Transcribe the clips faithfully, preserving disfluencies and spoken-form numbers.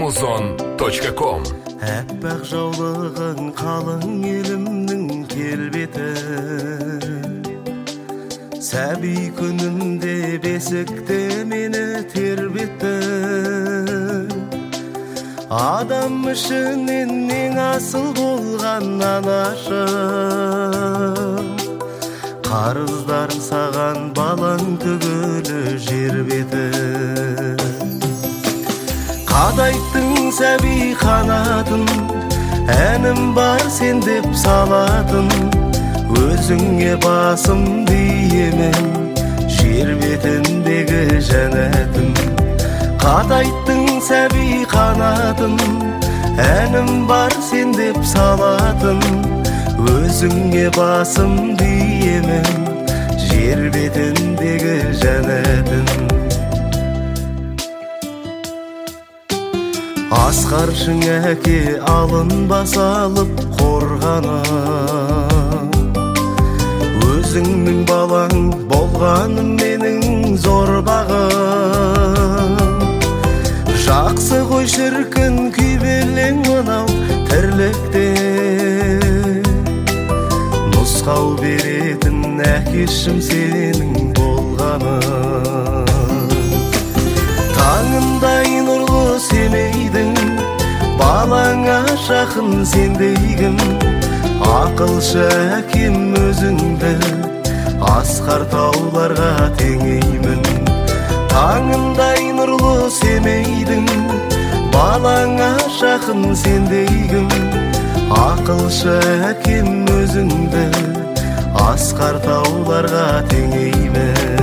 музон точка ком. Әппақ жаулығың қалың елімнің келбеті, сәби күнімде бесікте мені тербетті. Адам ішінен ең асыл болған анашым, қарыздар саған балаң түгілі жер беті. Қадайттың сәби қанатын, әнім бар сен деп салатын, өзіңе басым деймін жер бетіндегі жәннәтім. Қадайттың сәби қанатын, әнім бар сен деп салатын, өзіңе басым деймін жер бетіндегі жәннәтім. Асқаршың әке алын басалып қорғаным, өзіңнің балаң болғаным менің зор бағым. Жақсы ғой шіркін күйбелең мынау тірлікте, нұсқау беретін әкешім сенің болғаным. Таңындай нұрлы семейдің, балаңа жақын сендейгім. Ақылшы әкем өзіңді, асқар тауларға теңеймін. Таңындай нұрлы семейдің, балаңа жақын сендейгім. Ақылшы әкем өзіңді, асқар тауларға теңеймін.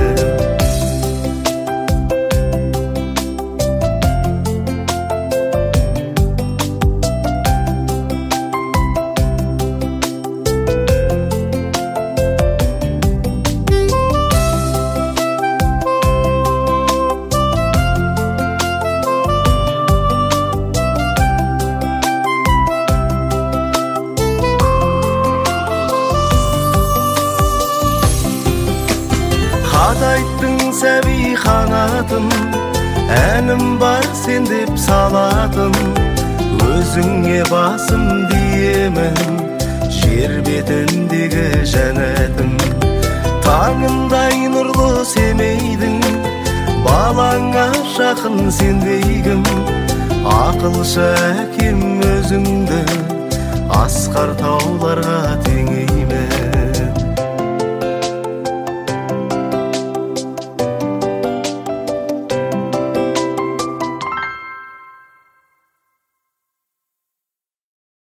Қадайттың сәби қанатын, әнім бар сен деп салатын, өзіңе басым деймін жер бетіндегі жәннәтім. Таңындай нұрлы семейдің, балаңа жақын сендейгім. Ақылшы әкем өзіңді, асқар тауларға теңей.